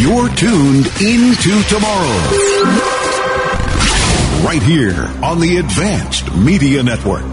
You're tuned into tomorrow. Right here on the Advanced Media Network.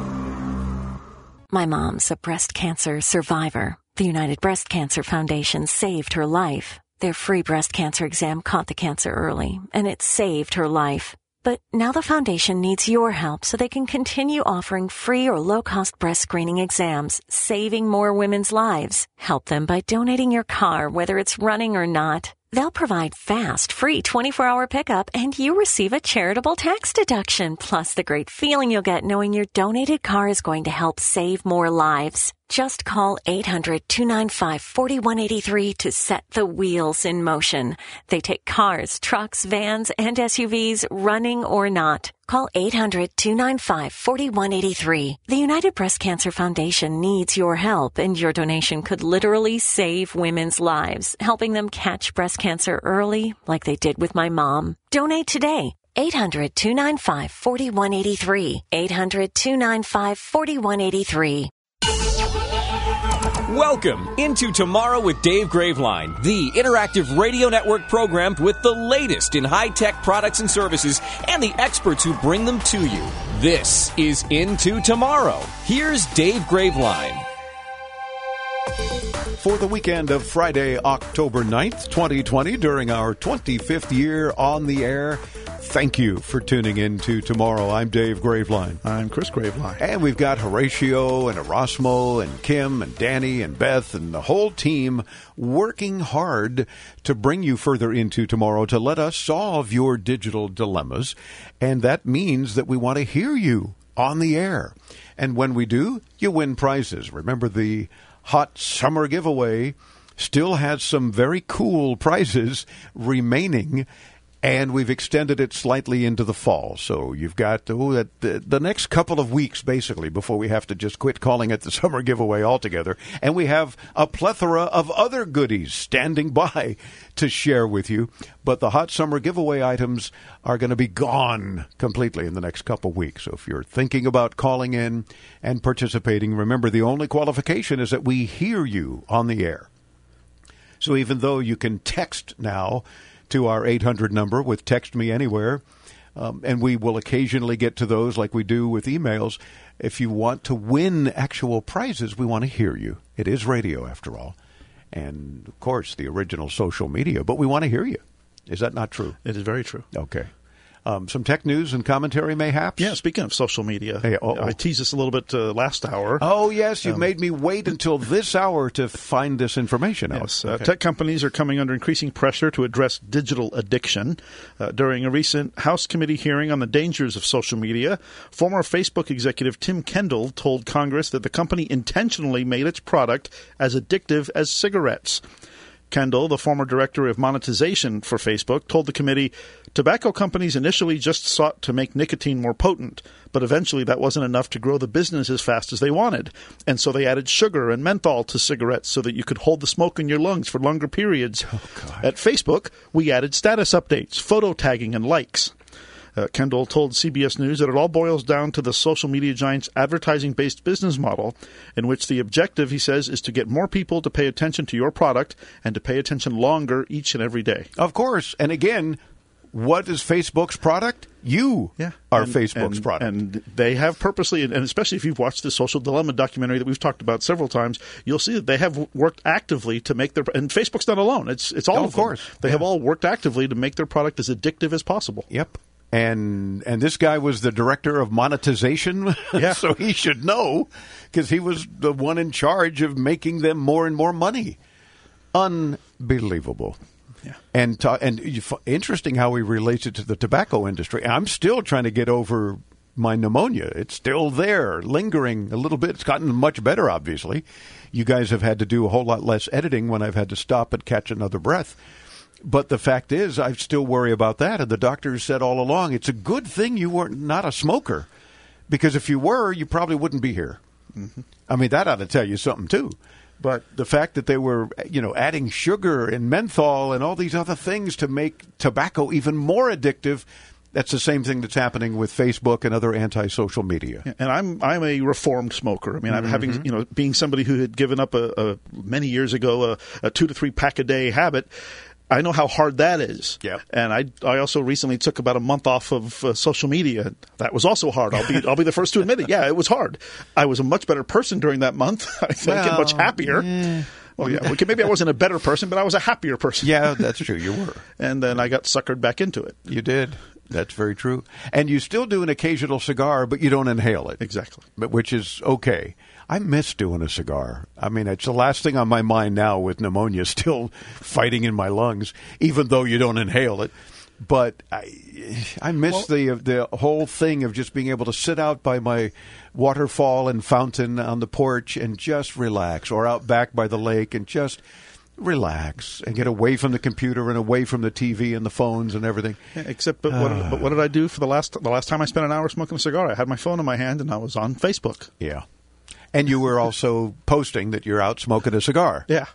My mom's a breast cancer survivor. The United Breast Cancer Foundation saved her life. Their free breast cancer exam caught the cancer early, and it saved her life. But now the foundation needs your help so they can continue offering free or low-cost breast screening exams, saving more women's lives. Help them by donating your car, whether it's running or not. They'll provide fast, free 24-hour pickup, and you receive a charitable tax deduction, plus the great feeling you'll get knowing your donated car is going to help save more lives. Just call 800-295-4183 to set the wheels in motion. They take cars, trucks, vans, and SUVs, running or not. Call 800-295-4183. The United Breast Cancer Foundation needs your help, and your donation could literally save women's lives, helping them catch breast cancer early, like they did with my mom. Donate today. 800-295-4183. 800-295-4183. Welcome into Tomorrow with Dave Graveline, the interactive radio network program with the latest in high-tech products and services and the experts who bring them to you. This is Into Tomorrow. Here's Dave Graveline. For the weekend of Friday, October 9th, 2020, during our 25th year on the air, thank you for tuning in to Tomorrow. I'm Dave Graveline. I'm Chris Graveline. And we've got Horatio and Erasmo and Kim and Danny and Beth and the whole team working hard to bring you further into tomorrow to let us solve your digital dilemmas. And that means that we want to hear you on the air. And when we do, you win prizes. Remember, the Hot Summer Giveaway still has some very cool prizes remaining, and we've extended it slightly into the fall. So you've got the next couple of weeks, basically, before we have to just quit calling it the Summer Giveaway altogether. And we have a plethora of other goodies standing by to share with you. But the Hot Summer Giveaway items are going to be gone completely in the next couple of weeks. So if you're thinking about calling in and participating, remember the only qualification is that we hear you on the air. So even though you can text now to our 800 number with Text Me Anywhere, and we will occasionally get to those like we do with emails. If you want to win actual prizes, we want to hear you. It is radio, after all. And, of course, the original social media. But we want to hear you. Is that not true? It is very true. Okay. Some tech news and commentary, mayhaps? Yeah, speaking of social media, hey, I teased this a little bit last hour. Oh, yes, you made me wait until this hour to find this information out. Yes, okay. Tech companies are coming under increasing pressure to address digital addiction. During a recent House committee hearing on the dangers of social media, former Facebook executive Tim Kendall told Congress that the company intentionally made its product as addictive as cigarettes. Kendall, the former director of monetization for Facebook, told the committee, tobacco companies initially just sought to make nicotine more potent, but eventually that wasn't enough to grow the business as fast as they wanted. And so they added sugar and menthol to cigarettes so that you could hold the smoke in your lungs for longer periods. Oh, God. At Facebook, we added status updates, photo tagging, and likes. Kendall told CBS News that it all boils down to the social media giant's advertising-based business model, in which the objective, he says, is to get more people to pay attention to your product and to pay attention longer each and every day. Of course. And again, what is Facebook's product? You are Facebook's product. And they have purposely, and especially if you've watched the Social Dilemma documentary that we've talked about several times, you'll see that they have worked actively to make their, and Facebook's not alone. It's all of them. Course. They have all worked actively to make their product as addictive as possible. Yep. And this guy was the director of monetization, so he should know, because he was the one in charge of making them more and more money. Unbelievable. Yeah. And interesting how he relates it to the tobacco industry. I'm still trying to get over my pneumonia. It's still there, lingering a little bit. It's gotten much better, obviously. You guys have had to do a whole lot less editing when I've had to stop and catch another breath. But the fact is, I still worry about that. And the doctors said all along, it's a good thing you were not a smoker. Because if you were, you probably wouldn't be here. Mm-hmm. I mean, that ought to tell you something, too. But the fact that they were, adding sugar and menthol and all these other things to make tobacco even more addictive, that's the same thing that's happening with Facebook and other anti-social media. Yeah, and I'm a reformed smoker. I mean, I'm having, being somebody who had given up many years ago a 2 to 3 pack a day habit. I know how hard that is. Yep. And I also recently took about a month off of social media. That was also hard. I'll be the first to admit it. Yeah, it was hard. I was a much better person during that month. I think, and much happier. Well, yeah, maybe I wasn't a better person, but I was a happier person. Yeah, that's true. You were. And then I got suckered back into it. You did. That's very true. And you still do an occasional cigar, but you don't inhale it. Exactly. Which is okay. I miss doing a cigar. I mean, it's the last thing on my mind now with pneumonia still fighting in my lungs, even though you don't inhale it. But I miss the whole thing of just being able to sit out by my waterfall and fountain on the porch and just relax, or out back by the lake and just relax and get away from the computer and away from the TV and the phones and everything. Yeah, but what did I do for the last time I spent an hour smoking a cigar? I had my phone in my hand and I was on Facebook. Yeah. And you were also posting that you're out smoking a cigar. Yeah.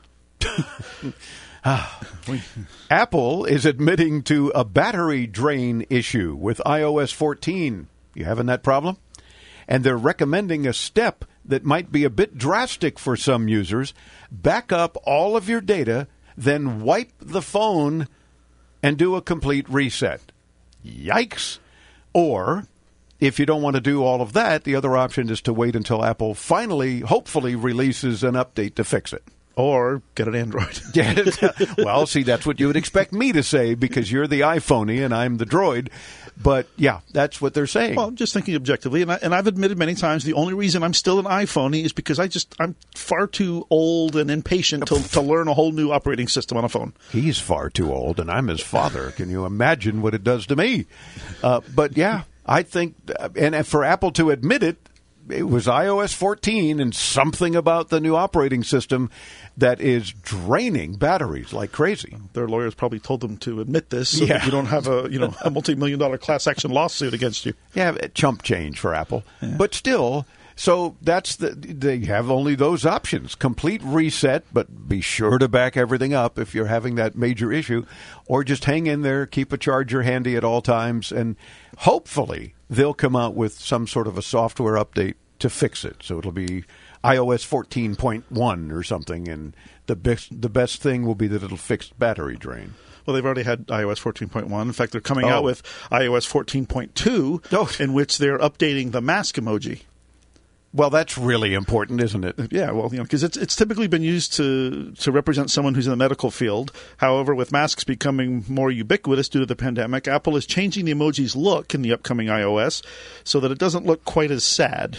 Apple is admitting to a battery drain issue with iOS 14. You having that problem? And they're recommending a step that might be a bit drastic for some users. Back up all of your data, then wipe the phone and do a complete reset. Yikes. Or, if you don't want to do all of that, the other option is to wait until Apple finally, hopefully, releases an update to fix it. Or get an Android. Well, see, that's what you would expect me to say because you're the iPhoney and I'm the Droid. But, yeah, that's what they're saying. Well, I'm just thinking objectively, and I've admitted many times the only reason I'm still an iPhoney is because I'm far too old and impatient to learn a whole new operating system on a phone. He's far too old, and I'm his father. Can you imagine what it does to me? But, yeah, I think, and for Apple to admit it, it was iOS 14 and something about the new operating system that is draining batteries like crazy. Their lawyers probably told them to admit this so that you don't have a multi-million-dollar class action lawsuit against you. Yeah, chump change for Apple. Yeah. But still, so they have only those options. Complete reset, but be sure to back everything up if you're having that major issue, or just hang in there, keep a charger handy at all times, and hopefully they'll come out with some sort of a software update to fix it. So it'll be iOS 14.1 or something, and the best thing will be that it'll fix battery drain. Well, they've already had iOS 14.1. In fact, they're coming out with iOS 14.2, in which they're updating the mask emoji. Well, that's really important, isn't it? Yeah, well, because it's typically been used to represent someone who's in the medical field. However, with masks becoming more ubiquitous due to the pandemic, Apple is changing the emoji's look in the upcoming iOS so that it doesn't look quite as sad.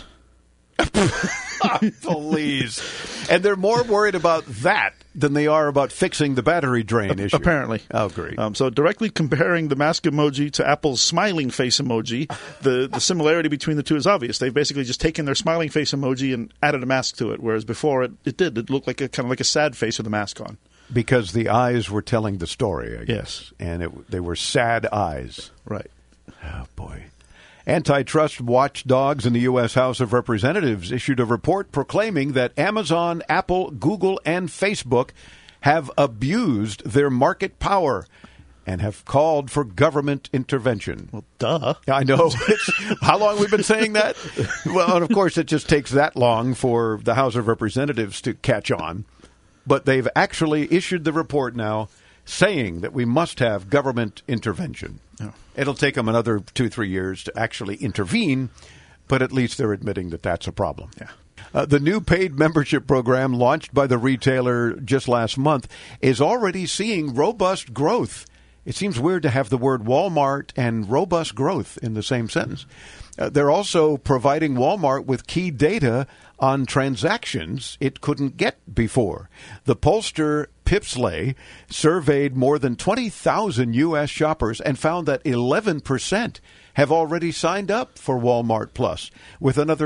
Please. And they're more worried about that than they are about fixing the battery drain issue. Apparently. Oh, great. So directly comparing the mask emoji to Apple's smiling face emoji, the similarity between the two is obvious. They've basically just taken their smiling face emoji and added a mask to it, whereas before it looked like kind of like a sad face with a mask on. Because the eyes were telling the story, I guess. Yes. And they were sad eyes. Right. Oh, boy. Antitrust watchdogs in the U.S. House of Representatives issued a report proclaiming that Amazon, Apple, Google, and Facebook have abused their market power and have called for government intervention. Well, duh. I know. How long we've been saying that? Well, and of course, it just takes that long for the House of Representatives to catch on. But they've actually issued the report now saying that we must have government intervention. Oh. It'll take them another 2-3 years to actually intervene, but at least they're admitting that that's a problem. Yeah. The new paid membership program launched by the retailer just last month is already seeing robust growth. It seems weird to have the word Walmart and robust growth in the same sentence. They're also providing Walmart with key data on transactions it couldn't get before. The pollster Pipsley surveyed more than 20,000 U.S. shoppers and found that 11% have already signed up for Walmart Plus, with another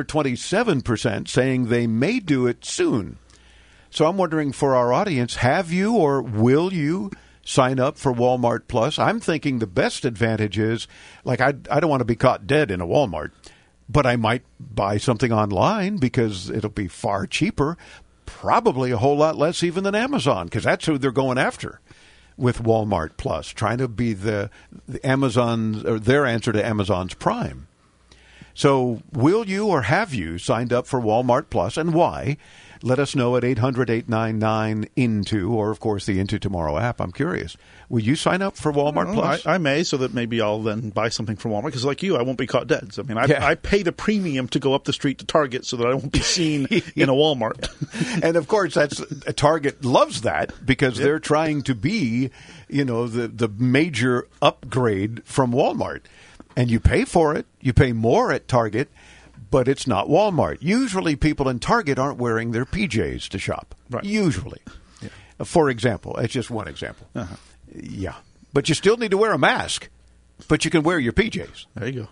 27% saying they may do it soon. So I'm wondering, for our audience, have you or will you sign up for Walmart Plus? I'm thinking the best advantage is, like, I don't want to be caught dead in a Walmart, but I might buy something online because it'll be far cheaper, probably a whole lot less even than Amazon, because that's who they're going after with Walmart Plus, trying to be the Amazon, or their answer to Amazon's Prime. So will you or have you signed up for Walmart Plus, and why? let us know at 800-899-INTO, or, of course, the Into Tomorrow app. I'm curious. Will you sign up for Walmart Plus? I may, so that maybe I'll then buy something from Walmart, because like you, I won't be caught dead. So, I mean, I pay the premium to go up the street to Target so that I won't be seen in a Walmart. And, of course, Target loves that, because they're trying to be, the major upgrade from Walmart. And you pay for it. You pay more at Target, but it's not Walmart. Usually people in Target aren't wearing their PJs to shop. Right. Usually. Yeah. For example. That's just one example. Uh-huh. Yeah. But you still need to wear a mask. But you can wear your PJs. There you go.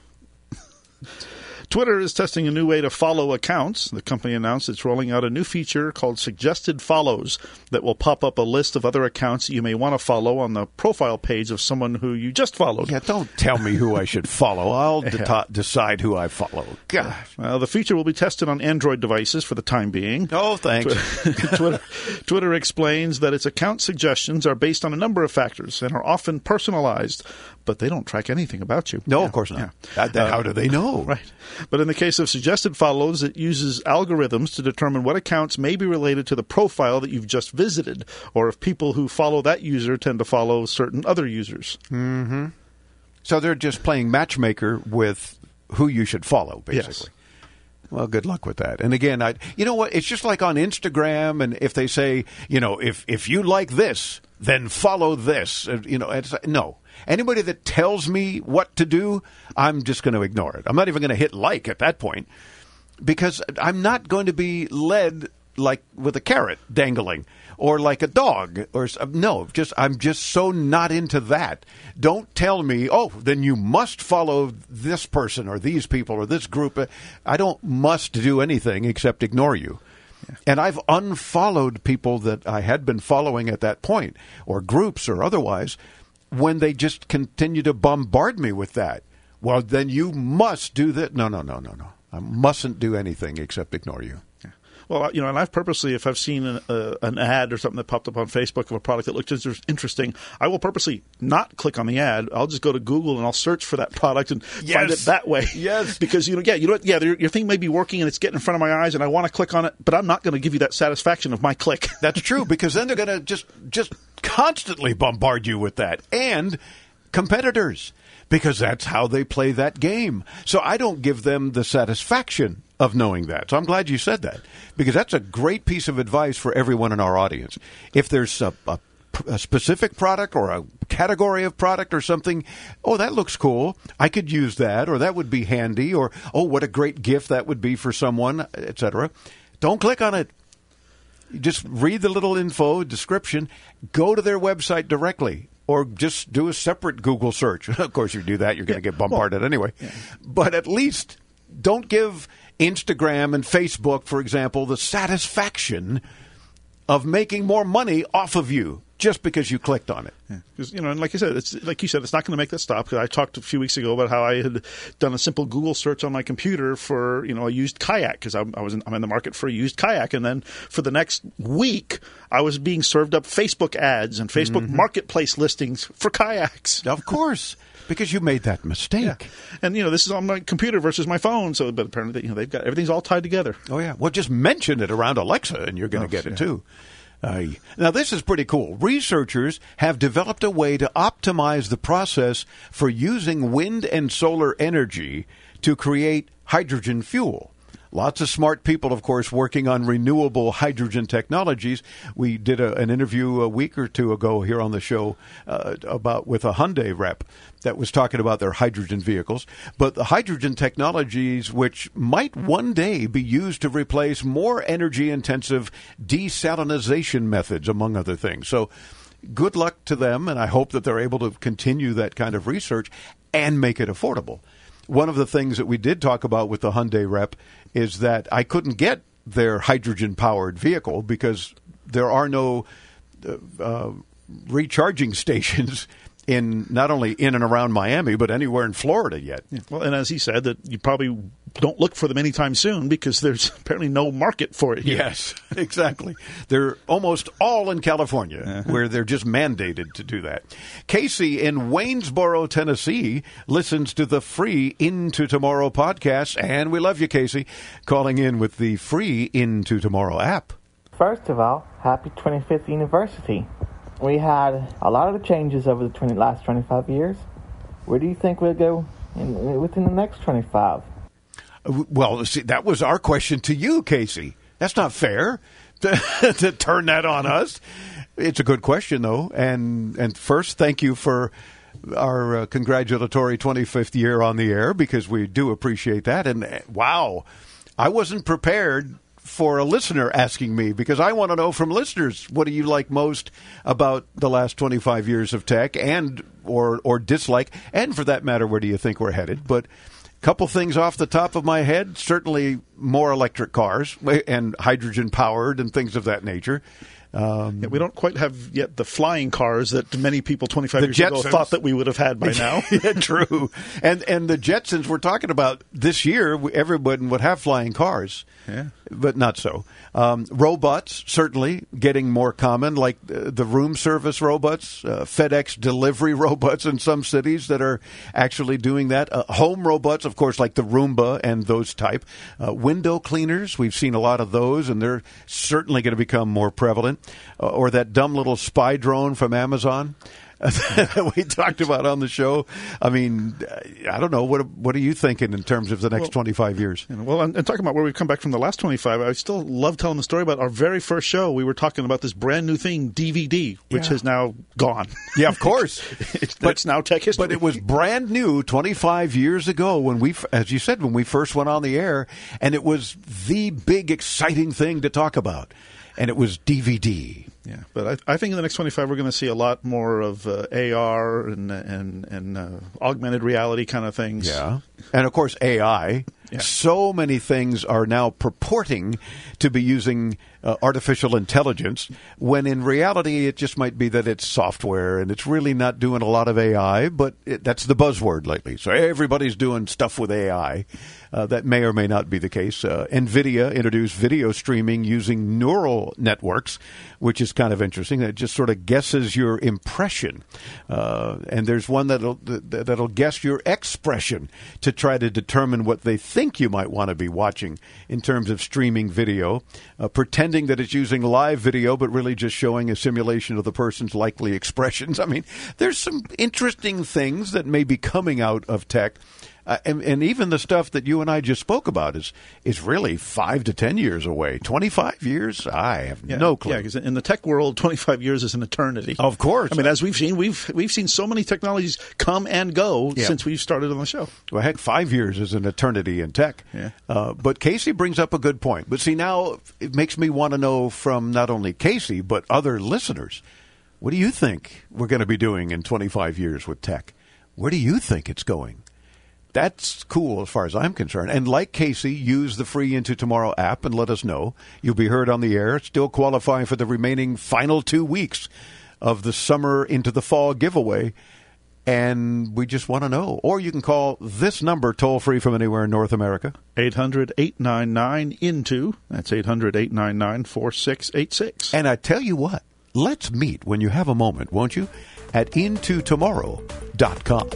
Twitter is testing a new way to follow accounts. The company announced it's rolling out a new feature called Suggested Follows that will pop up a list of other accounts that you may want to follow on the profile page of someone who you just followed. Yeah, don't tell me who I should follow. I'll decide who I follow. Gosh. Well, the feature will be tested on Android devices for the time being. Oh, thanks. Twitter explains that its account suggestions are based on a number of factors and are often personalized, but they don't track anything about you. No, of course not. Yeah. How do they know? Right. But in the case of Suggested Follows, it uses algorithms to determine what accounts may be related to the profile that you've just visited, or if people who follow that user tend to follow certain other users. Mm-hmm. So they're just playing matchmaker with who you should follow, basically. Yes. Well, good luck with that. And again, you know what? It's just like on Instagram, and if they say, if you like this, then follow this. No. Anybody that tells me what to do, I'm just going to ignore it. I'm not even going to hit like at that point, because I'm not going to be led like with a carrot dangling or like a dog. I'm just so not into that. Don't tell me, then you must follow this person or these people or this group. I don't must do anything except ignore you. Yeah. And I've unfollowed people that I had been following at that point, or groups or otherwise, when they just continue to bombard me with that. Well, then you must do that. No. I mustn't do anything except ignore you. Yeah. Well, and I've purposely, if I've seen an ad or something that popped up on Facebook of a product that looked interesting, I will purposely not click on the ad. I'll just go to Google and I'll search for that product and find it that way. Yes. Because, your thing may be working and it's getting in front of my eyes and I want to click on it, but I'm not going to give you that satisfaction of my click. That's true, because then they're going to just constantly bombard you with that. And competitors, because that's how they play that game. So I don't give them the satisfaction of knowing that. So I'm glad you said that, because that's a great piece of advice for everyone in our audience. If there's a specific product or a category of product or something, that looks cool, I could use that, or that would be handy, or what a great gift that would be for someone, etc. Don't click on it. Just read the little info description, go to their website directly, or just do a separate Google search. Of course, you do that, you're going to get bombarded anyway. Yeah. But at least don't give Instagram and Facebook, for example, the satisfaction of making more money off of you just because you clicked on it. Yeah. Because, and like you said, it's not going to make that stop. Because I talked a few weeks ago about how I had done a simple Google search on my computer for, a used kayak, because I'm in the market for a used kayak. And then for the next week, I was being served up Facebook ads and Facebook marketplace listings for kayaks. Of course. Because you made that mistake. Yeah. And, this is on my computer versus my phone. So, but apparently, they've got everything's all tied together. Oh, yeah. Well, just mention it around Alexa and you're going to get it, too. Now, this is pretty cool. Researchers have developed a way to optimize the process for using wind and solar energy to create hydrogen fuel. Lots of smart people, of course, working on renewable hydrogen technologies. We did an interview a week or two ago here on the show with a Hyundai rep that was talking about their hydrogen vehicles. But the hydrogen technologies, which might one day be used to replace more energy-intensive desalinization methods, among other things. So good luck to them, and I hope that they're able to continue that kind of research and make it affordable. One of the things that we did talk about with the Hyundai rep is that I couldn't get their hydrogen-powered vehicle because there are no recharging stations not only in and around Miami, but anywhere in Florida yet. Yeah. Well, and as he said, that you probably don't look for them anytime soon because there's apparently no market for it here. Yes, exactly. They're almost all in California, where they're just mandated to do that. Casey in Waynesboro, Tennessee, listens to the free Into Tomorrow podcast, and we love you, Casey, calling in with the free Into Tomorrow app. First of all, happy 25th anniversary. We had a lot of the changes over the last 25 years. Where do you think we'll go within the next 25? Well, see, that was our question to you, Casey. That's not fair to turn that on us. It's a good question, though. And first, thank you for our congratulatory 25th year on the air, because we do appreciate that. And wow, I wasn't prepared for a listener asking me, because I want to know from listeners, what do you like most about the last 25 years of tech, and or dislike, and for that matter, where do you think we're headed? But a couple things off the top of my head, certainly more electric cars and hydrogen powered and things of that nature. We don't quite have yet the flying cars that many people 25 years ago thought that we would have had by now. Yeah, true. And the Jetsons we're talking about this year, everyone would have flying cars, but not so. Robots, certainly getting more common, like the room service robots, FedEx delivery robots in some cities that are actually doing that. Home robots, of course, like the Roomba and those type. Window cleaners, we've seen a lot of those, and they're certainly going to become more prevalent. Or that dumb little spy drone from Amazon that we talked about on the show. I mean, I don't know. What are you thinking in terms of the next 25 years? Well, and talking about where we've come back from the last 25, I still love telling the story about our very first show. We were talking about this brand new thing, DVD, which has now gone. Yeah, of course. It's now tech history. But it was brand new 25 years ago when we, as you said, when we first went on the air, and it was the big, exciting thing to talk about. And it was DVD. Yeah, but I think in the next 25 we're going to see a lot more of AR and augmented reality kind of things. Yeah, and of course AI. Yeah. So many things are now purporting to be using artificial intelligence, when in reality it just might be that it's software and it's really not doing a lot of AI, but that's the buzzword lately. So everybody's doing stuff with AI. That may or may not be the case. NVIDIA introduced video streaming using neural networks, which is kind of interesting. It just sort of guesses your impression. And there's one that'll guess your expression to try to determine what they think you might want to be watching in terms of streaming video, pretending that it's using live video, but really just showing a simulation of the person's likely expressions. I mean, there's some interesting things that may be coming out of tech. And even the stuff that you and I just spoke about is really 5 to 10 years away. 25 years? I have no clue. Yeah, because in the tech world, 25 years is an eternity. Of course. I mean, as we've seen, we've seen so many technologies come and go since we've started on the show. Well, heck, 5 years is an eternity in tech. Yeah. But Casey brings up a good point. But see, now it makes me want to know from not only Casey, but other listeners, what do you think we're going to be doing in 25 years with tech? Where do you think it's going? That's cool as far as I'm concerned. And like Casey, use the free Into Tomorrow app and let us know. You'll be heard on the air, still qualifying for the remaining final 2 weeks of the summer into the fall giveaway. And we just want to know. Or you can call this number toll-free from anywhere in North America. 800-899-INTO. That's 800-899-4686. And I tell you what, let's meet when you have a moment, won't you? At intotomorrow.com.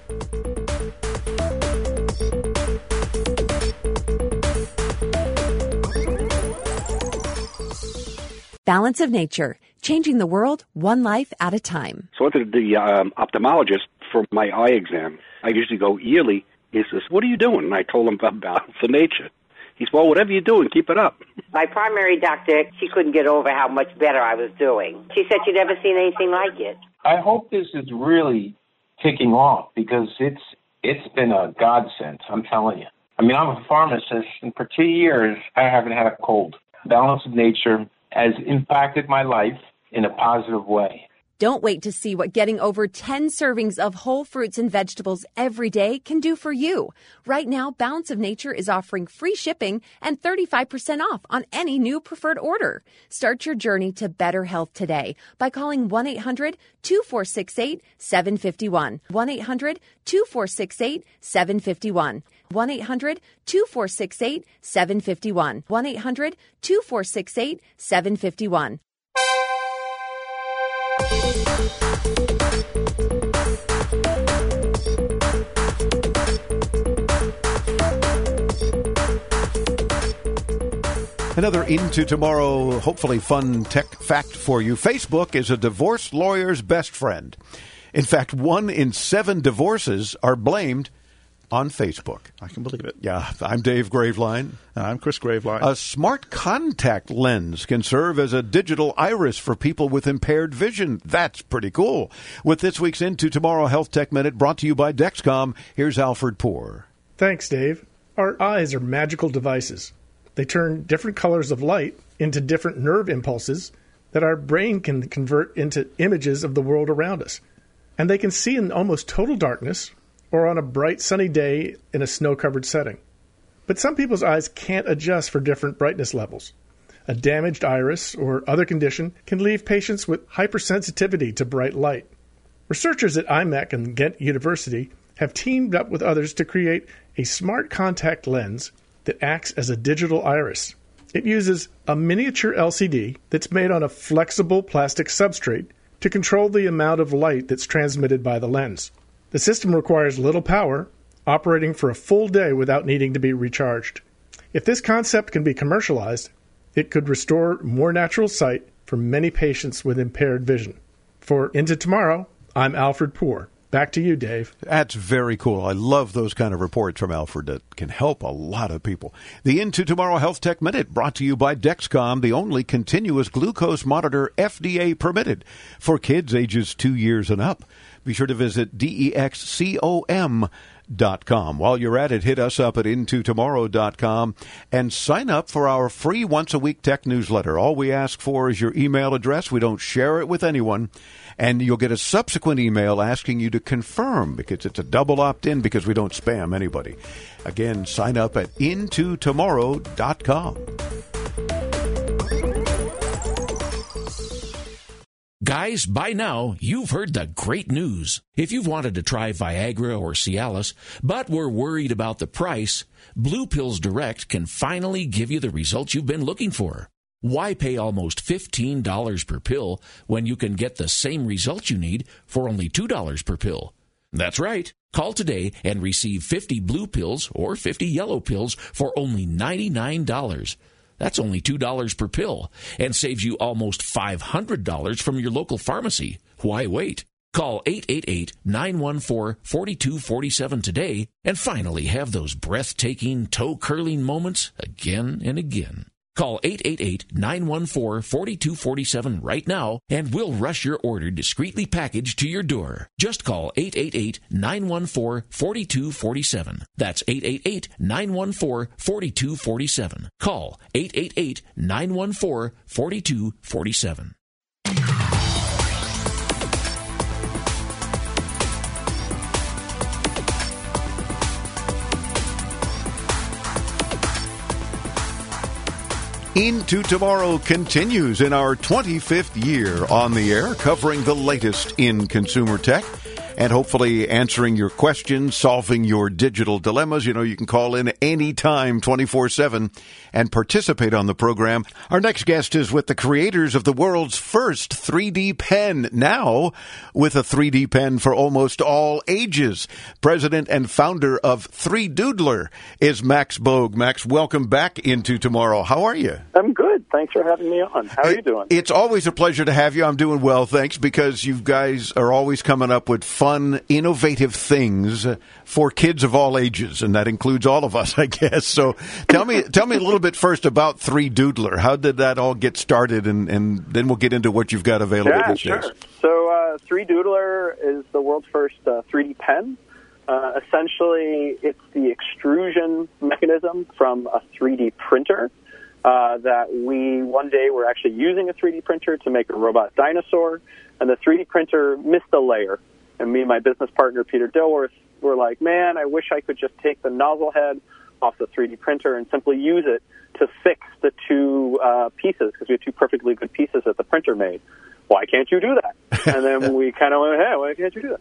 Balance of Nature, changing the world one life at a time. So I went to the ophthalmologist for my eye exam. I usually go yearly. He says, "What are you doing?" And I told him about Balance of Nature. He said, "Well, whatever you're doing, keep it up." My primary doctor, she couldn't get over how much better I was doing. She said she'd never seen anything like it. I hope this is really taking off, because it's been a godsend, I'm telling you. I mean, I'm a pharmacist, and for 2 years, I haven't had a cold. Balance of Nature has impacted my life in a positive way. Don't wait to see what getting over 10 servings of whole fruits and vegetables every day can do for you. Right now, Balance of Nature is offering free shipping and 35% off on any new preferred order. Start your journey to better health today by calling 1-800-2468-751. 1-800-2468-751. 1-800-2468-751. 1-800-2468-751. Another Into Tomorrow, hopefully fun tech fact for you. Facebook is a divorce lawyer's best friend. In fact, 1 in 7 divorces are blamed on Facebook. I can believe it. Yeah, I'm Dave Graveline. I'm Chris Graveline. A smart contact lens can serve as a digital iris for people with impaired vision. That's pretty cool. With this week's Into Tomorrow Health Tech Minute brought to you by Dexcom, here's Alfred Poor. Thanks, Dave. Our eyes are magical devices. They turn different colors of light into different nerve impulses that our brain can convert into images of the world around us. And they can see in almost total darkness or on a bright sunny day in a snow-covered setting. But some people's eyes can't adjust for different brightness levels. A damaged iris or other condition can leave patients with hypersensitivity to bright light. Researchers at IMEC and Ghent University have teamed up with others to create a smart contact lens that acts as a digital iris. It uses a miniature LCD that's made on a flexible plastic substrate to control the amount of light that's transmitted by the lens. The system requires little power, operating for a full day without needing to be recharged. If this concept can be commercialized, it could restore more natural sight for many patients with impaired vision. For Into Tomorrow, I'm Alfred Poor. Back to you, Dave. That's very cool. I love those kind of reports from Alfred that can help a lot of people. The Into Tomorrow Health Tech Minute brought to you by Dexcom, the only continuous glucose monitor FDA permitted for kids ages 2 years and up. Be sure to visit DEXCOM.com. While you're at it, hit us up at intotomorrow.com and sign up for our free once-a-week tech newsletter. All we ask for is your email address. We don't share it with anyone. And you'll get a subsequent email asking you to confirm, because it's a double opt-in, because we don't spam anybody. Again, sign up at intotomorrow.com. Guys, by now, you've heard the great news. If you've wanted to try Viagra or Cialis, but were worried about the price, Blue Pills Direct can finally give you the results you've been looking for. Why pay almost $15 per pill when you can get the same results you need for only $2 per pill? That's right. Call today and receive 50 blue pills or 50 yellow pills for only $99. That's only $2 per pill and saves you almost $500 from your local pharmacy. Why wait? Call 888-914-4247 today and finally have those breathtaking, toe-curling moments again and again. Call 888-914-4247 right now, and we'll rush your order discreetly packaged to your door. Just call 888-914-4247. That's 888-914-4247. Call 888-914-4247. Into Tomorrow continues in our 25th year on the air, covering the latest in consumer tech and hopefully answering your questions, solving your digital dilemmas. You know, you can call in anytime, 24/7, and participate on the program. Our next guest is with the creators of the world's first 3D pen, now with a 3D pen for almost all ages. President and founder of 3Doodler is Max Bogue. Max, welcome back Into Tomorrow. How are you? I'm good. Thanks for having me on. How are you doing? It's always a pleasure to have you. I'm doing well, thanks, because you guys are always coming up with fun, innovative things for kids of all ages, and that includes all of us, I guess. So tell me a little bit first about 3Doodler. How did that all get started, and then we'll get into what you've got available these days. So 3Doodler is the world's first 3D pen. Essentially, it's the extrusion mechanism from a 3D printer that we one day were actually using a 3D printer to make a robot dinosaur, and the 3D printer missed a layer. And me and my business partner, Peter Dilworth, were like, man, I wish I could just take the nozzle head off the 3D printer and simply use it to fix the two pieces, because we had two perfectly good pieces that the printer made. Why can't you do that? And then we kind of went, hey, why can't you do that?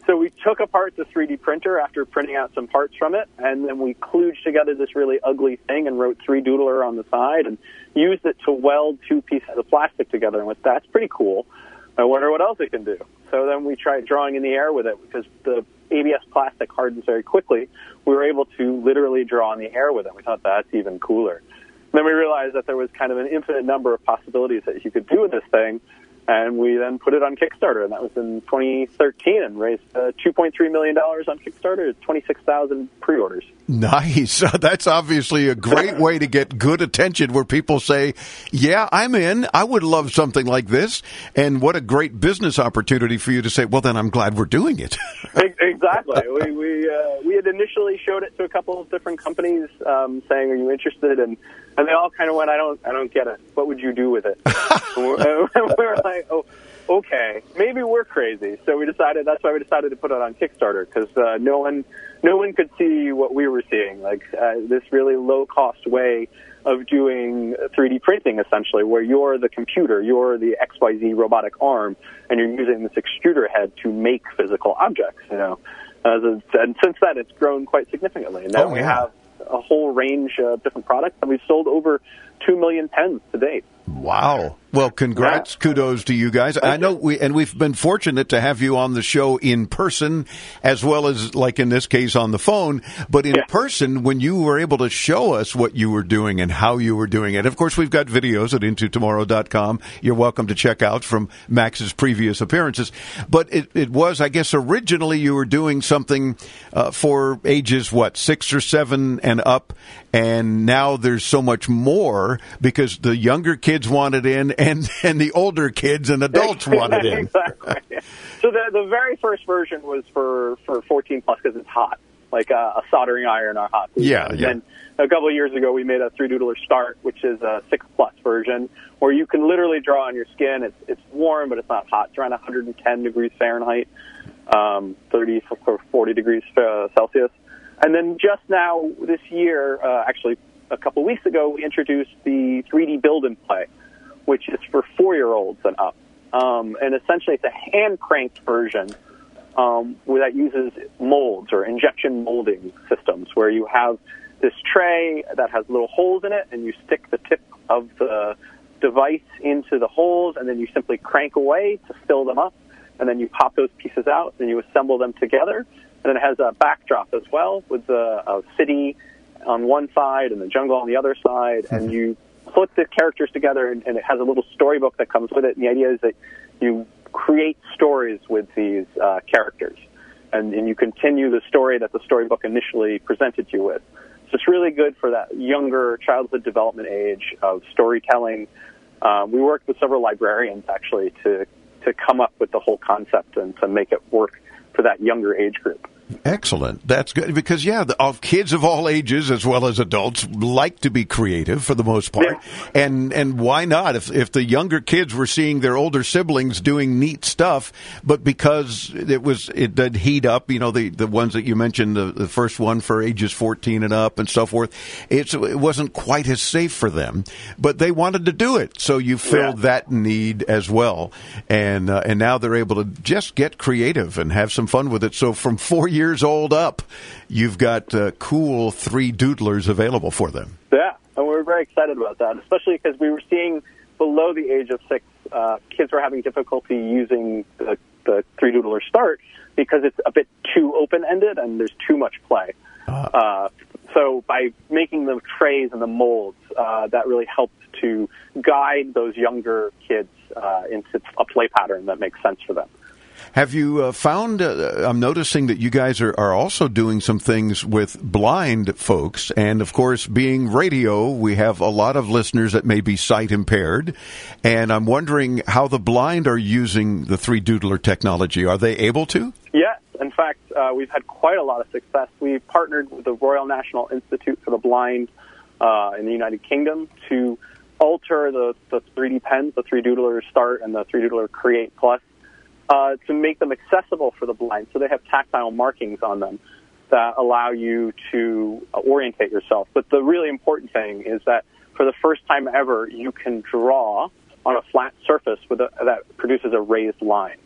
So we took apart the 3D printer after printing out some parts from it, and then we kludged together this really ugly thing and wrote 3Doodler on the side and used it to weld two pieces of plastic together. And that's pretty cool. I wonder what else it can do. So then we tried drawing in the air with it because the ABS plastic hardens very quickly. We were able to literally draw in the air with it. We thought that's even cooler. And then we realized that there was kind of an infinite number of possibilities that you could do with this thing. And we then put it on Kickstarter, and that was in 2013, and raised $2.3 million on Kickstarter, 26,000 pre-orders. Nice. That's obviously a great way to get good attention where people say, yeah, I'm in. I would love something like this. And what a great business opportunity for you to say, well, then I'm glad we're doing it. Exactly. We had initially showed it to a couple of different companies saying, are you interested? And they all kind of went, I don't get it. What would you do with it? And we were like, oh, okay, maybe we're crazy. So that's why we decided to put it on Kickstarter, because no one could see what we were seeing, like this really low-cost way of doing 3D printing, essentially, where you're the computer, you're the XYZ robotic arm, and you're using this extruder head to make physical objects, And since then, it's grown quite significantly. And now we have a whole range of different products, and we've sold over 2 million pens to date. Wow. Well, congrats, kudos to you guys. I know we've been fortunate to have you on the show in person as well as, like in this case, on the phone. But in person, when you were able to show us what you were doing and how you were doing it, of course, we've got videos at intotomorrow.com. You're welcome to check out from Max's previous appearances. But it was, I guess, originally you were doing something for ages, 6 or 7 and up. And now there's so much more because the younger kids want it in and the older kids and adults want it in. Exactly. So the very first version was for 14 plus because it's hot, like a soldering iron or hot. And then a couple of years ago we made a 3Doodler Start, which is a 6 plus version where you can literally draw on your skin. It's warm, but it's not hot. It's around 110 degrees Fahrenheit, 30 or 40 degrees Celsius. And then just now, this year, actually a couple of weeks ago, we introduced the 3D Build and Play, which is for 4-year-olds and up. And essentially it's a hand-cranked version that uses molds or injection molding systems, where you have this tray that has little holes in it, and you stick the tip of the device into the holes, and then you simply crank away to fill them up, and then you pop those pieces out, and you assemble them together. And then it has a backdrop as well with a city on one side and the jungle on the other side. And you put the characters together, and it has a little storybook that comes with it. And the idea is that you create stories with these characters. And you continue the story that the storybook initially presented you with. So it's really good for that younger childhood development age of storytelling. We worked with several librarians, actually, to come up with the whole concept and to make it work for that younger age group. Excellent. That's good because, kids of all ages as well as adults like to be creative for the most part. Yeah. And why not? If the younger kids were seeing their older siblings doing neat stuff, but because it did heat up, the ones that you mentioned, the first one for ages 14 and up and so forth, it wasn't quite as safe for them, but they wanted to do it. So you filled that need as well. And now they're able to just get creative and have some fun with it. So from 4 years old up, you've got cool 3Doodlers available for them. Yeah, and we're very excited about that, especially because we were seeing below the age of 6, kids were having difficulty using the 3Doodler Start because it's a bit too open-ended and there's too much play. So by making the trays and the molds, that really helped to guide those younger kids into a play pattern that makes sense for them. Have you found, I'm noticing that you guys are also doing some things with blind folks. And, of course, being radio, we have a lot of listeners that may be sight impaired. And I'm wondering how the blind are using the 3Doodler technology. Are they able to? Yes. In fact, we've had quite a lot of success. We've partnered with the Royal National Institute for the Blind in the United Kingdom to alter the 3D pens, the 3Doodler Start and the 3Doodler Create Plus, to make them accessible for the blind. So they have tactile markings on them that allow you to orientate yourself. But the really important thing is that for the first time ever, you can draw on a flat surface that produces a raised line.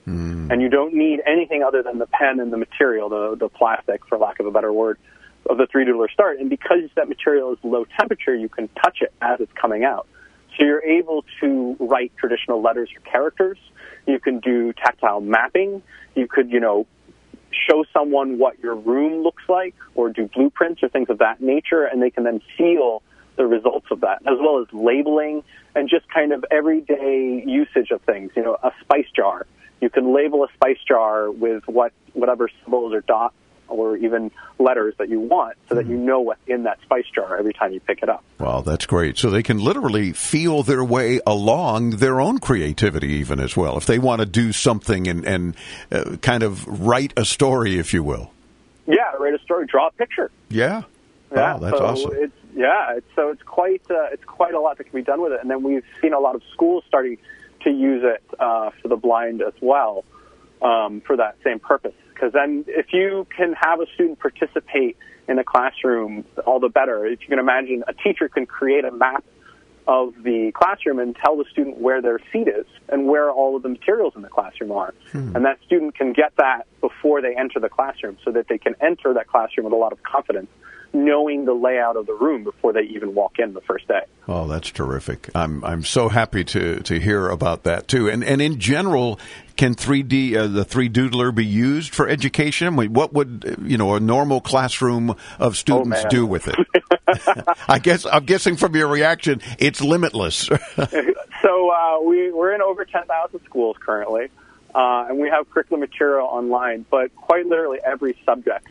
And you don't need anything other than the pen and the material, the plastic, for lack of a better word, of the 3-doodler start. And because that material is low temperature, you can touch it as it's coming out. So you're able to write traditional letters or characters. You can do tactile mapping. You could, show someone what your room looks like, or do blueprints or things of that nature, and they can then feel the results of that, as well as labeling and just kind of everyday usage of things. A spice jar. You can label a spice jar with whatever symbols or dots or even letters that you want, so that you know what's in that spice jar every time you pick it up. Wow, that's great. So they can literally feel their way along their own creativity even as well, if they want to do something and kind of write a story, if you will. Yeah, write a story, draw a picture. Yeah. Yeah, wow, that's awesome. It's quite a lot that can be done with it. And then we've seen a lot of schools starting to use it for the blind as well, for that same purpose. Because then if you can have a student participate in a classroom, all the better. If you can imagine, a teacher can create a map of the classroom and tell the student where their seat is and where all of the materials in the classroom are. And that student can get that before they enter the classroom, so that they can enter that classroom with a lot of confidence, knowing the layout of the room before they even walk in the first day. Oh, that's terrific. I'm so happy to hear about that too. And in general, can the 3-doodler be used for education? What would a normal classroom of students do with it? I'm guessing from your reaction, it's limitless. So we're in over 10,000 schools currently, and we have curriculum material online, but quite literally every subject.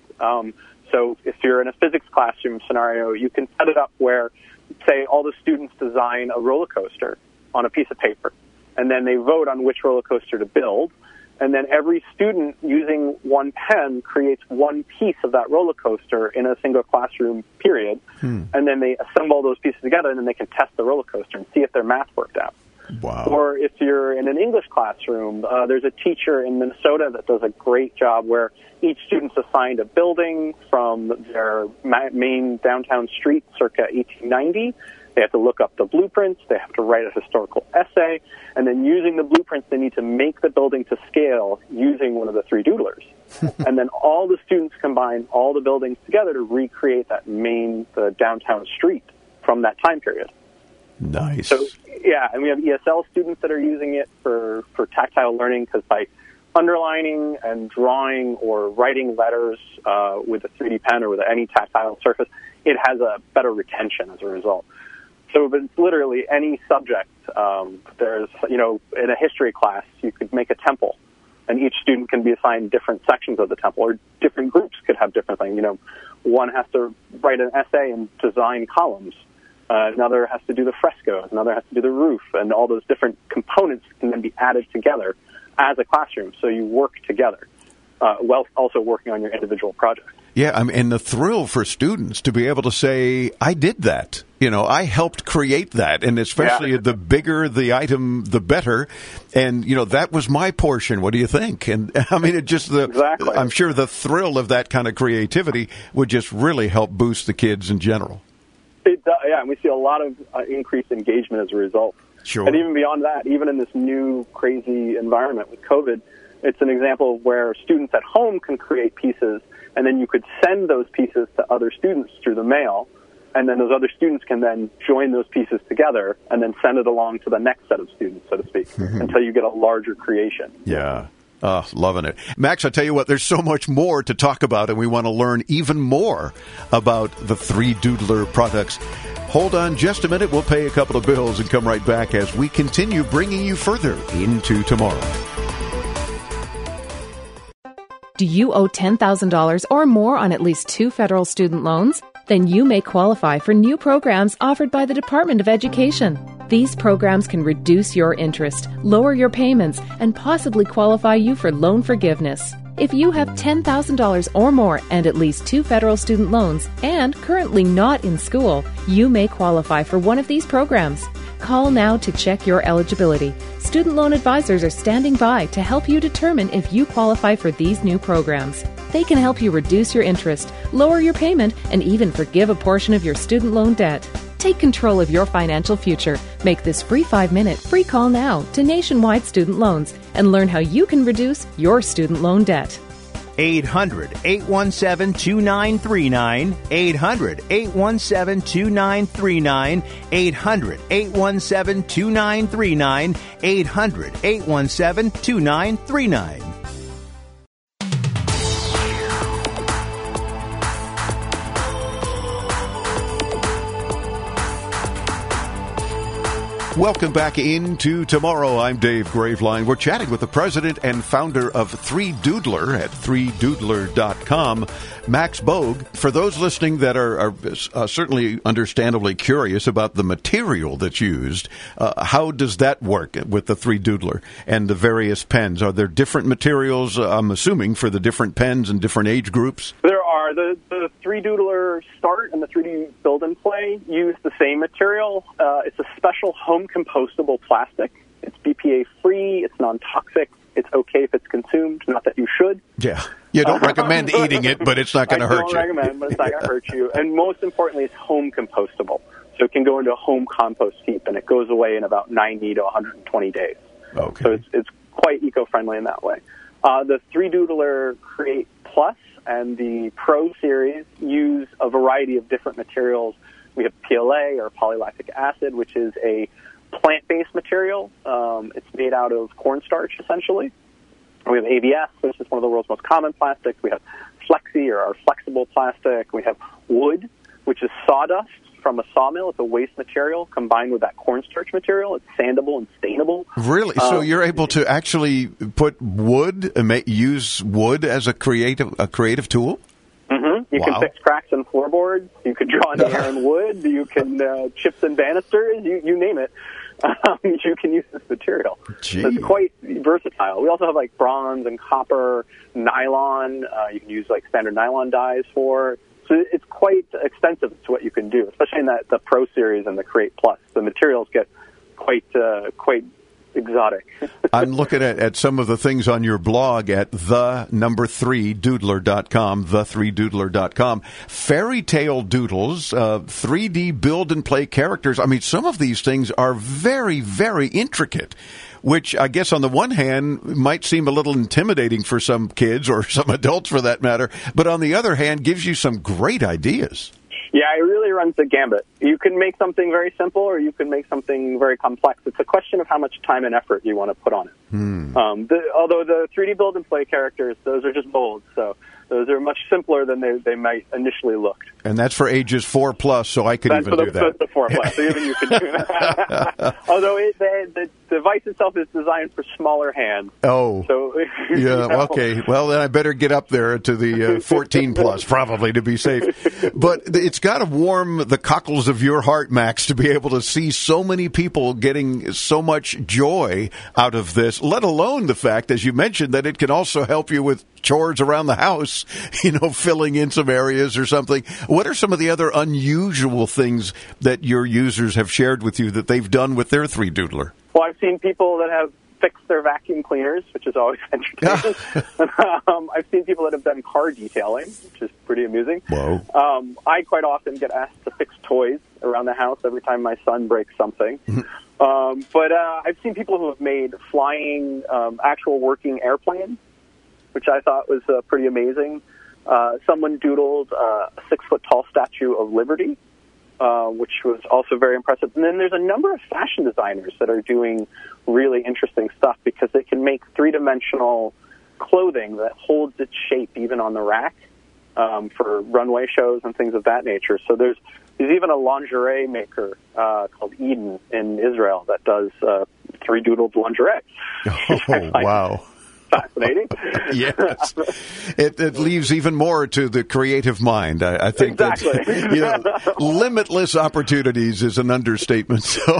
So if you're in a physics classroom scenario, you can set it up where, say, all the students design a roller coaster on a piece of paper, and then they vote on which roller coaster to build, and then every student, using one pen, creates one piece of that roller coaster in a single classroom period, and then they assemble those pieces together, and then they can test the roller coaster and see if their math worked out. Wow. Or if you're in an English classroom, there's a teacher in Minnesota that does a great job where each student's assigned a building from their main downtown street circa 1890. They have to look up the blueprints. They have to write a historical essay. And then using the blueprints, they need to make the building to scale using one of the 3-doodlers. And then all the students combine all the buildings together to recreate the downtown street from that time period. Nice. So, yeah, and we have ESL students that are using it for tactile learning, because by underlining and drawing or writing letters with a 3D pen or with any tactile surface, it has a better retention as a result. So it's literally any subject. There's, in a history class, you could make a temple, and each student can be assigned different sections of the temple, or different groups could have different things. One has to write an essay and design columns. Another has to do the frescoes. Another has to do the roof. And all those different components can then be added together as a classroom. So you work together, while also working on your individual projects. Yeah, and the thrill for students to be able to say, I did that. I helped create that. And especially the bigger the item, the better. And, that was my portion. What do you think? And I mean, exactly. I'm sure the thrill of that kind of creativity would just really help boost the kids in general. It does, yeah, and we see a lot of increased engagement as a result. Sure. And even beyond that, even in this new crazy environment with COVID, it's an example of where students at home can create pieces, and then you could send those pieces to other students through the mail, and then those other students can then join those pieces together and then send it along to the next set of students, so to speak, until you get a larger creation. Yeah. Loving it. Max, I tell you what, there's so much more to talk about, and we want to learn even more about the 3-doodler products. Hold on just a minute. We'll pay a couple of bills and come right back as we continue bringing you further into tomorrow. Do you owe $10,000 or more on at least 2 federal student loans? Then you may qualify for new programs offered by the Department of Education. These programs can reduce your interest, lower your payments, and possibly qualify you for loan forgiveness. If you have $10,000 or more and at least 2 federal student loans and currently not in school, you may qualify for one of these programs. Call now to check your eligibility. Student loan advisors are standing by to help you determine if you qualify for these new programs. They can help you reduce your interest, lower your payment, and even forgive a portion of your student loan debt. Take control of your financial future. Make this free 5-minute free call now to Nationwide Student Loans and learn how you can reduce your student loan debt. 800-817-2939. 800-817-2939. 800-817-2939. 800-817-2939. Welcome back into Tomorrow. I'm Dave Graveline. We're chatting with the president and founder of 3Doodler at 3doodler.com, Max Bogue. For those listening that are certainly understandably curious about the material that's used, how does that work with the 3Doodler and the various pens? Are there different materials, I'm assuming, for the different pens and different age groups? There are. The 3Doodler Start and the 3D Build and Play use the same material. It's a special home compostable plastic. It's BPA-free. It's non-toxic. It's okay if it's consumed, not that you should. Yeah. You don't recommend eating it, but it's not going to hurt you. I don't recommend, but it's not going to hurt you. And most importantly, it's home compostable. So it can go into a home compost heap, and it goes away in about 90 to 120 days. Okay. So it's quite eco-friendly in that way. The 3Doodler Create Plus and the Pro series use a variety of different materials. We have PLA, or polylactic acid, which is a plant-based material. It's made out of cornstarch, essentially. We have ABS, which is one of the world's most common plastics. We have Flexi, or our flexible plastic. We have wood, which is sawdust from a sawmill. It's a waste material combined with that cornstarch material. It's sandable and stainable. Really? So you're able to actually put wood, use wood as a creative tool? Mm-hmm. You can fix cracks in floorboards. You can draw in the air in wood. You can chips and banisters. You name it. You can use this material. So it's quite versatile. We also have like bronze and copper, nylon. You can use like standard nylon dyes for. So it's quite extensive to what you can do, especially in the Pro Series and the Create Plus. The materials get quite exotic. I'm looking at some of the things on your blog at the3doodler.com, the3doodler.com. Fairy tale doodles, 3D build and play characters. I mean, some of these things are very, very intricate, which I guess on the one hand might seem a little intimidating for some kids or some adults for that matter, but on the other hand gives you some great ideas. Yeah, it really runs the gambit. You can make something very simple or you can make something very complex. It's a question of how much time and effort you want to put on it. Although the 3D build and play characters, those are just molds, so those are much simpler than they might initially look. And that's for ages 4+, so I could even do that. That's the 4+, so even you can do that. Although the device itself is designed for smaller hands. Oh. So, yeah, okay. Well, then I better get up there to the 14+, probably, to be safe. But it's got to warm the cockles of your heart, Max, to be able to see so many people getting so much joy out of this, let alone the fact, as you mentioned, that it can also help you with chores around the house, filling in some areas or something. What are some of the other unusual things that your users have shared with you that they've done with their 3Doodler? Well, I've seen people that have fixed their vacuum cleaners, which is always entertaining. I've seen people that have done car detailing, which is pretty amusing. Whoa. I quite often get asked to fix toys around the house every time my son breaks something. But I've seen people who have made flying, actual working airplanes, which I thought was pretty amazing. Someone doodled a 6-foot-tall Statue of Liberty, which was also very impressive. And then there's a number of fashion designers that are doing really interesting stuff because they can make three-dimensional clothing that holds its shape even on the rack for runway shows and things of that nature. So there's even a lingerie maker called Eden in Israel that does 3D-doodled lingerie. Oh, wow. Fascinating. Yes. It leaves even more to the creative mind. I think exactly. that limitless opportunities is an understatement. So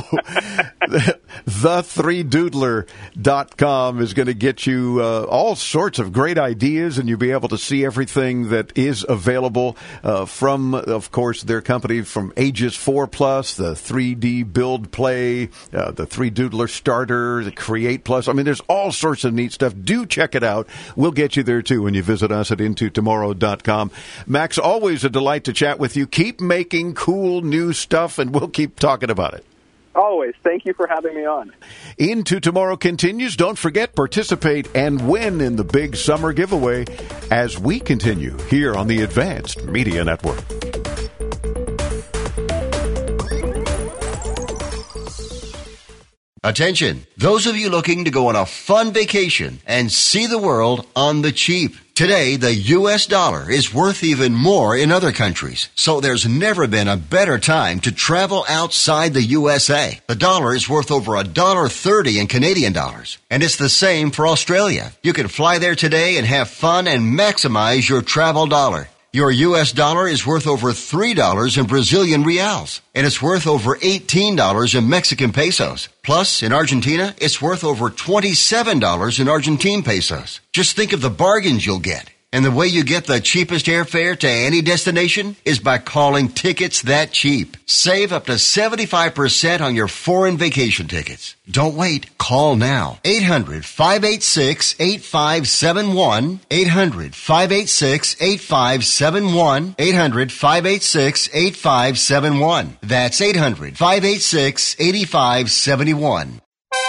the3doodler.com is going to get you all sorts of great ideas, and you'll be able to see everything that is available from, of course, their company from ages 4+, the 3D build play, the 3Doodler starter, the Create Plus. I mean, there's all sorts of neat stuff. Do Do check it out. We'll get you there, too, when you visit us at intotomorrow.com. Max, always a delight to chat with you. Keep making cool new stuff, and we'll keep talking about it. Always. Thank you for having me on. Into Tomorrow continues. Don't forget, participate and win in the big summer giveaway as we continue here on the Advanced Media Network. Attention, those of you looking to go on a fun vacation and see the world on the cheap. Today, the U.S. dollar is worth even more in other countries, so there's never been a better time to travel outside the USA. The dollar is worth over $1.30 in Canadian dollars, and it's the same for Australia. You can fly there today and have fun and maximize your travel dollar. Your U.S. dollar is worth over $3 in Brazilian reals, and it's worth over $18 in Mexican pesos. Plus, in Argentina, it's worth over $27 in Argentine pesos. Just think of the bargains you'll get. And the way you get the cheapest airfare to any destination is by calling Tickets That Cheap. Save up to 75% on your foreign vacation tickets. Don't wait. Call now. 800-586-8571. 800-586-8571. 800-586-8571. That's 800-586-8571.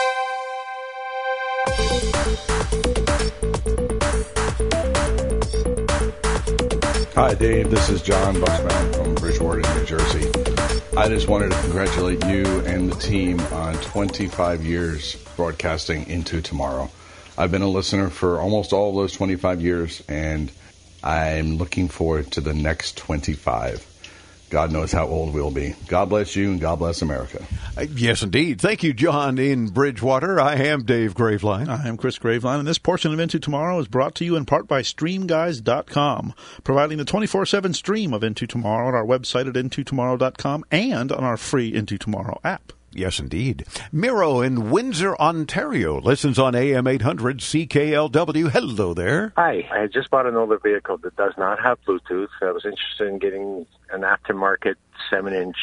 Hi, Dave. This is John Buxbaum from Bridgewater, New Jersey. I just wanted to congratulate you and the team on 25 years broadcasting Into Tomorrow. I've been a listener for almost all of those 25 years, and I'm looking forward to the next 25. God knows how old we'll be. God bless you, and God bless America. Yes, indeed. Thank you, John, in Bridgewater. I am Dave Graveline. I am Chris Graveline, and this portion of Into Tomorrow is brought to you in part by StreamGuys.com, providing the 24/7 stream of Into Tomorrow at our website at intotomorrow.com and on our free Into Tomorrow app. Yes, indeed. Miro in Windsor, Ontario, listens on AM 800 CKLW. Hello there. Hi. I just bought an older vehicle that does not have Bluetooth. I was interested in getting an aftermarket 7-inch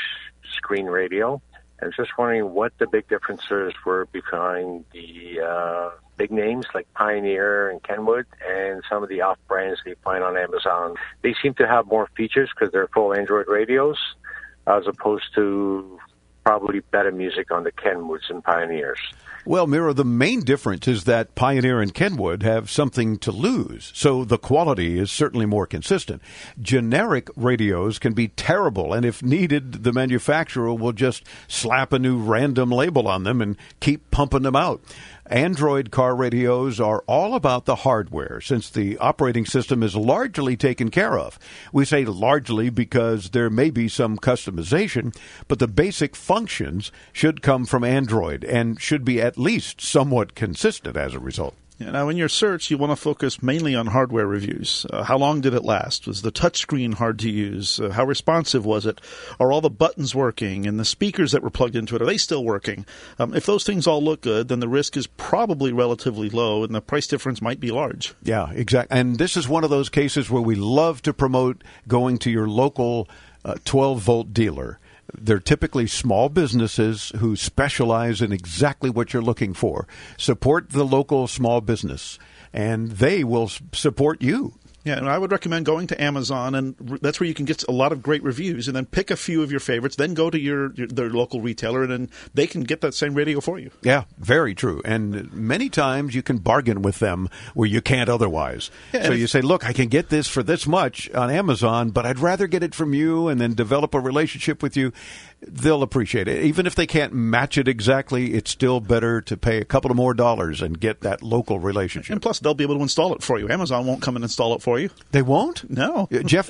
screen radio. I was just wondering what the big differences were behind the big names like Pioneer and Kenwood and some of the off-brands that you find on Amazon. They seem to have more features because they're full Android radios as opposed to probably better music on the Kenwoods and Pioneers. Well, Miro, the main difference is that Pioneer and Kenwood have something to lose, so the quality is certainly more consistent. Generic radios can be terrible, and if needed, the manufacturer will just slap a new random label on them and keep pumping them out. Android car radios are all about the hardware, since the operating system is largely taken care of. We say largely because there may be some customization, but the basic functions should come from Android and should be at least somewhat consistent as a result. Now, in your search, you want to focus mainly on hardware reviews. How long did it last? Was the touchscreen hard to use? How responsive was it? Are all the buttons working? And the speakers that were plugged into it, are they still working? If those things all look good, then the risk is probably relatively low, and the price difference might be large. Yeah, exactly. And this is one of those cases where we love to promote going to your local 12-volt dealer. They're typically small businesses who specialize in exactly what you're looking for. Support the local small business, and they will support you. Yeah, and I would recommend going to Amazon, and that's where you can get a lot of great reviews, and then pick a few of your favorites, then go to their local retailer, and then they can get that same radio for you. Yeah, very true. And many times you can bargain with them where you can't otherwise. Yeah, so you say, look, I can get this for this much on Amazon, but I'd rather get it from you and then develop a relationship with you. They'll appreciate it. Even if they can't match it exactly, it's still better to pay a couple of more dollars and get that local relationship. And plus, they'll be able to install it for you. Amazon won't come and install it for you. They won't? No. Jeff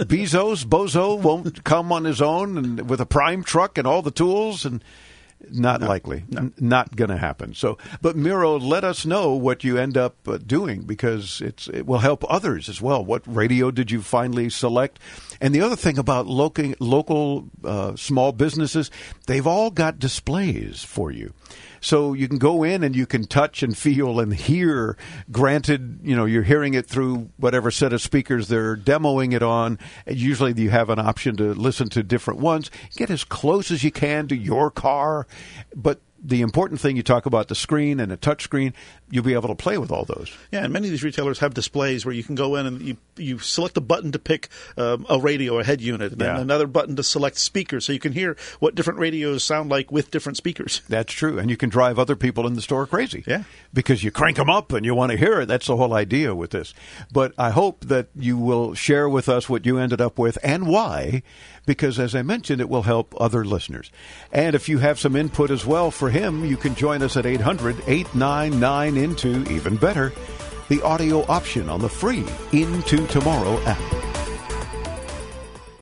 Bozo won't come on his own and with a prime truck and all the tools and... Not likely. No. Not going to happen. So, but Miro, let us know what you end up doing, because it will help others as well. What radio did you finally select? And the other thing about local small businesses, they've all got displays for you. So you can go in and you can touch and feel and hear. Granted, you're hearing it through whatever set of speakers they're demoing it on. Usually you have an option to listen to different ones. Get as close as you can to your car. But the important thing, you talk about the screen and a touch screen, you'll be able to play with all those. Yeah, and many of these retailers have displays where you can go in and you select a button to pick a radio, a head unit, and then another button to select speakers, so you can hear what different radios sound like with different speakers. That's true, and you can drive other people in the store crazy. Yeah. Because you crank them up and you want to hear it. That's the whole idea with this. But I hope that you will share with us what you ended up with and why, because as I mentioned, it will help other listeners. And if you have some input as well for him, you can join us at 800-899-INTO, even better, the audio option on the free Into Tomorrow app.